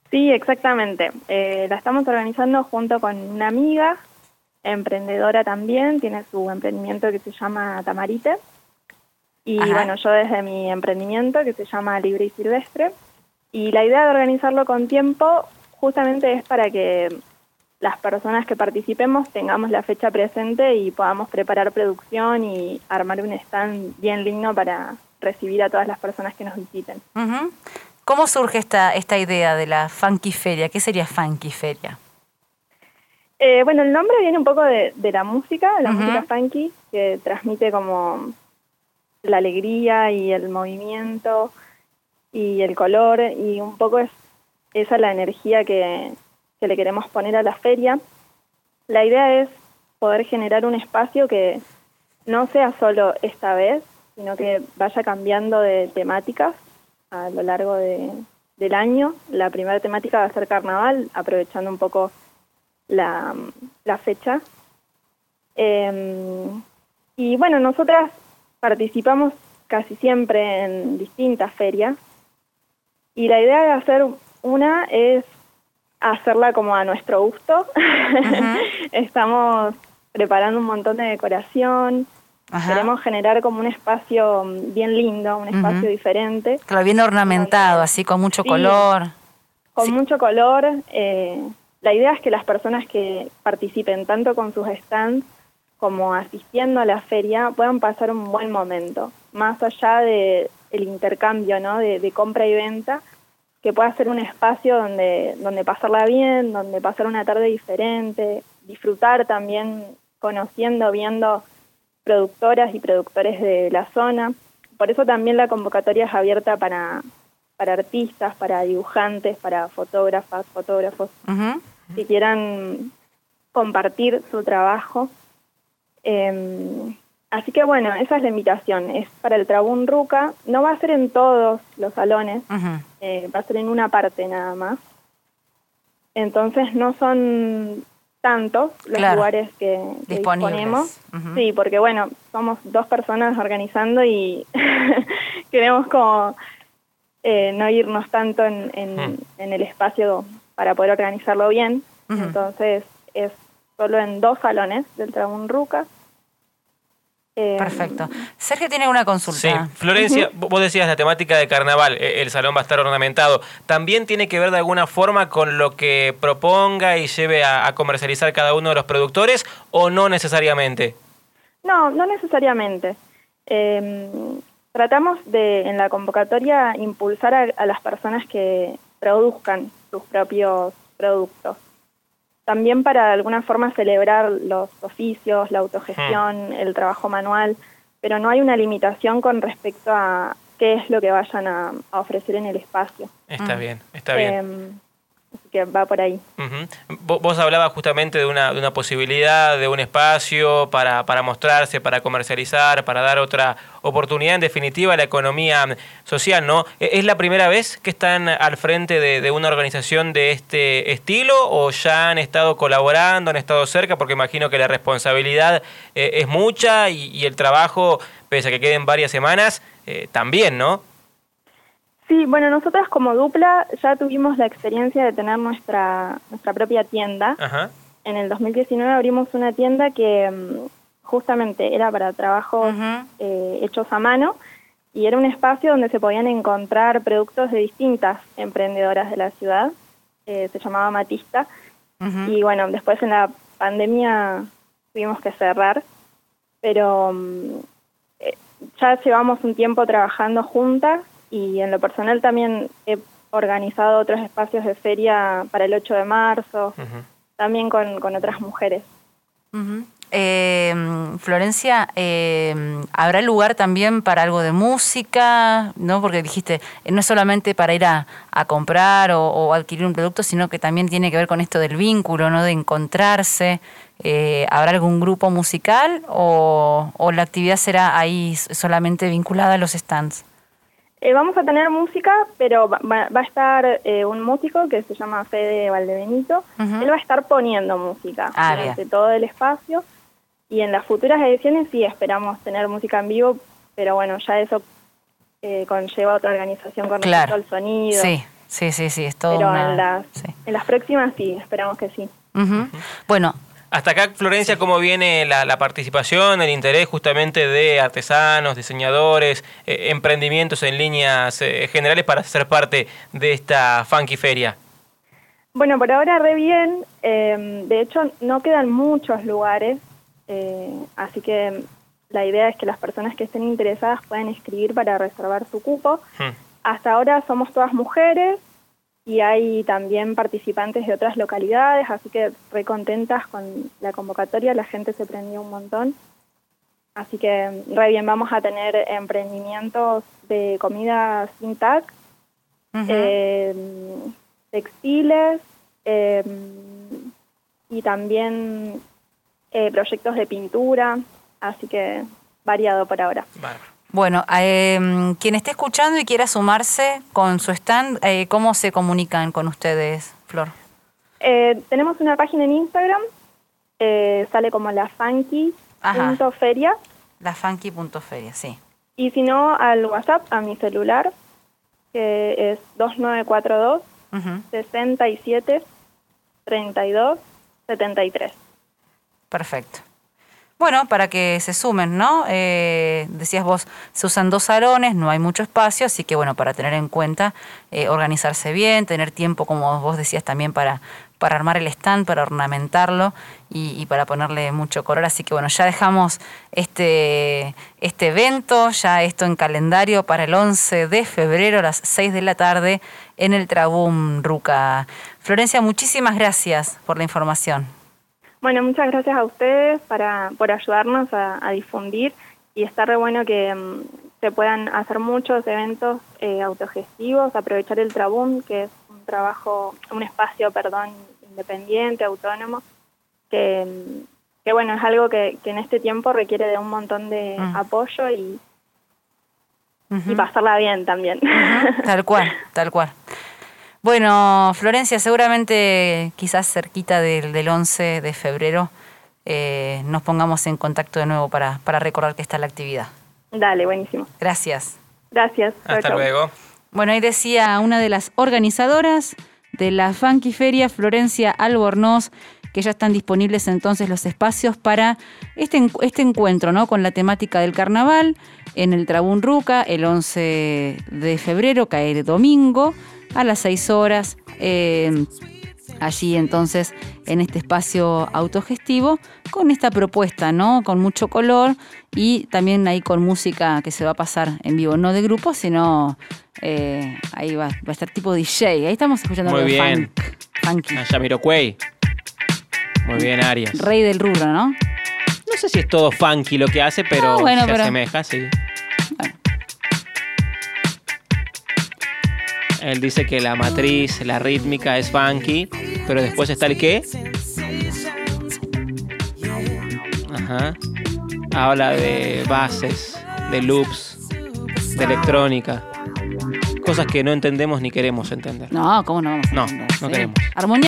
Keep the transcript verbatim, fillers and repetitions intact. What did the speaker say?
Sí, exactamente. Eh, la estamos organizando junto con una amiga, emprendedora también, tiene su emprendimiento que se llama Tamarite. Y Ajá. bueno, yo desde mi emprendimiento que se llama Libre y Silvestre. Y la idea de organizarlo con tiempo justamente es para que las personas que participemos tengamos la fecha presente y podamos preparar producción y armar un stand bien lindo para recibir a todas las personas que nos visiten. Uh-huh. ¿Cómo surge esta, esta idea de la Funky Feria? ¿Qué sería Funky Feria? Eh, bueno, el nombre viene un poco de, de la música, la Uh-huh. música funky, que transmite como la alegría y el movimiento y el color, y un poco es esa la energía que, que le queremos poner a la feria. La idea es poder generar un espacio que no sea solo esta vez, sino que vaya cambiando de temáticas a lo largo de, del año. La primera temática va a ser carnaval, aprovechando un poco la, la fecha. Eh, y bueno, nosotras participamos casi siempre en distintas ferias, y la idea de hacer una es hacerla como a nuestro gusto. Uh-huh. Estamos preparando un montón de decoración. Ajá. Queremos generar como un espacio bien lindo, un espacio uh-huh. diferente. Claro, bien ornamentado, así con mucho sí, color. Con sí. mucho color. Eh, la idea es que las personas que participen tanto con sus stands como asistiendo a la feria puedan pasar un buen momento, más allá de el intercambio, ¿no? de, de compra y venta, que pueda ser un espacio donde, donde pasarla bien, donde pasar una tarde diferente, disfrutar también conociendo, viendo productoras y productores de la zona. Por eso también la convocatoria es abierta para, para artistas, para dibujantes, para fotógrafas, fotógrafos, uh-huh. que quieran compartir su trabajo. Eh, así que bueno, esa es la invitación, es para el Trabún Ruca, no va a ser en todos los salones, uh-huh. eh, va a ser en una parte nada más. Entonces no son tantos los claro. lugares que, que disponemos. Uh-huh. Sí, porque bueno, somos dos personas organizando y queremos como eh, no irnos tanto en, en, uh-huh. en el espacio para poder organizarlo bien. Uh-huh. Entonces es solo en dos salones del Trabún Ruca. Perfecto. Sergio tiene una consulta. Sí, Florencia, uh-huh. vos decías la temática de carnaval, el salón va a estar ornamentado. ¿También tiene que ver de alguna forma con lo que proponga y lleve a, a comercializar cada uno de los productores o no necesariamente? No, no necesariamente. Eh, tratamos de, en la convocatoria, impulsar a, a las personas que produzcan sus propios productos. También para de alguna forma celebrar los oficios, la autogestión, hmm. el trabajo manual, pero no hay una limitación con respecto a qué es lo que vayan a, a ofrecer en el espacio. Está mm. bien, está eh, bien. Así que va por ahí. Uh-huh. Vos hablabas justamente de una, de una posibilidad, de un espacio para, para mostrarse, para comercializar, para dar otra oportunidad, en definitiva, a la economía social, ¿no? ¿Es la primera vez que están al frente de, de una organización de este estilo o ya han estado colaborando, han estado cerca? Porque imagino que la responsabilidad eh, es mucha y, y el trabajo, pese a que queden varias semanas, eh, también, ¿no? Sí, bueno, nosotras como dupla ya tuvimos la experiencia de tener nuestra nuestra propia tienda. Ajá. En el dos mil diecinueve abrimos una tienda que justamente era para trabajos uh-huh. eh, hechos a mano, y era un espacio donde se podían encontrar productos de distintas emprendedoras de la ciudad. Eh, se llamaba Matista. Uh-huh. Y bueno, después en la pandemia tuvimos que cerrar, pero eh, ya llevamos un tiempo trabajando juntas. Y en lo personal también he organizado otros espacios de feria para el ocho de marzo, uh-huh. también con, con otras mujeres. Uh-huh. Eh, Florencia, eh, ¿habrá lugar también para algo de música? ¿No? Porque dijiste, no es solamente para ir a, a comprar o, o adquirir un producto, sino que también tiene que ver con esto del vínculo, ¿no? De encontrarse. Eh, ¿Habrá algún grupo musical o, o la actividad será ahí solamente vinculada a los stands? Eh, vamos a tener música, pero va, va a estar eh, un músico que se llama Fede Valdebenito. Uh-huh. Él va a estar poniendo música ah, durante bien. todo el espacio. Y en las futuras ediciones sí esperamos tener música en vivo, pero bueno, ya eso eh, conlleva otra organización con respecto claro. al sonido. Sí. sí, sí, sí, es todo Pero una... en, las, sí. en las próximas sí, esperamos que sí. Uh-huh. Bueno. Hasta acá, Florencia, sí. ¿Cómo viene la, la participación, el interés justamente de artesanos, diseñadores, eh, emprendimientos en líneas eh, generales para ser parte de esta Funky Feria? Bueno, por ahora re bien. Eh, de hecho, no quedan muchos lugares, eh, así que la idea es que las personas que estén interesadas puedan escribir para reservar su cupo. Hmm. Hasta ahora somos todas mujeres y hay también participantes de otras localidades, así que re contentas con la convocatoria, la gente se prendió un montón. Así que re bien, vamos a tener emprendimientos de comida sin tag, uh-huh. eh, textiles eh, y también eh, proyectos de pintura, así que variado por ahora. Vale. Bueno, eh, quien esté escuchando y quiera sumarse con su stand, eh, ¿cómo se comunican con ustedes, Flor? Eh, tenemos una página en Instagram, eh, sale como la funky punto feria. La funky punto feria, sí. Y si no, al WhatsApp, a mi celular, que es dos nueve cuatro dos, uh-huh. sesenta y siete, treinta y dos, setenta y tres. Perfecto. Bueno, para que se sumen, ¿no? Eh, decías vos, se usan dos salones, no hay mucho espacio, así que bueno, para tener en cuenta, eh, organizarse bien, tener tiempo, como vos decías también, para, para armar el stand, para ornamentarlo y, y para ponerle mucho color. Así que bueno, ya dejamos este, este evento, ya esto en calendario para el once de febrero a las seis de la tarde en el Trabún Ruca. Florencia, muchísimas gracias por la información. Bueno, muchas gracias a ustedes para, por ayudarnos a, a difundir y está re bueno que um, se puedan hacer muchos eventos eh, autogestivos, aprovechar el Trabún, que es un trabajo, un espacio, perdón, independiente, autónomo, que, que bueno, es algo que, que en este tiempo requiere de un montón de mm. apoyo y, uh-huh. y pasarla bien también. Uh-huh. Tal cual, tal cual. Bueno, Florencia, seguramente quizás cerquita del, del once de febrero eh, nos pongamos en contacto de nuevo para, para recordar que está la actividad. Dale, buenísimo. Gracias. Gracias. Hasta chau, luego. Chau. Bueno, ahí decía una de las organizadoras de la Funky Feria, Florencia Albornoz, que ya están disponibles entonces los espacios para este, este encuentro, ¿no? Con la temática del carnaval en el Trabún Ruca el once de febrero, cae domingo, a las seis horas, eh, allí entonces en este espacio autogestivo, con esta propuesta, ¿no? Con mucho color y también ahí con música que se va a pasar en vivo, no de grupo, sino eh, ahí va, va a estar tipo D J. Ahí estamos escuchando muy de bien. Funk, funky. Jamiroquai. Muy bien, Arias. Rey del rubro, ¿no? No sé si es todo funky lo que hace, pero no, bueno, se pero... asemeja, sí. Bueno. Él dice que la matriz, la rítmica es funky, pero después está el ¿qué? Ajá. Habla de bases, de loops, de electrónica. Cosas que no entendemos ni queremos entender. No, ¿cómo no vamos a No, entender? no ¿Sí? queremos. Armonía.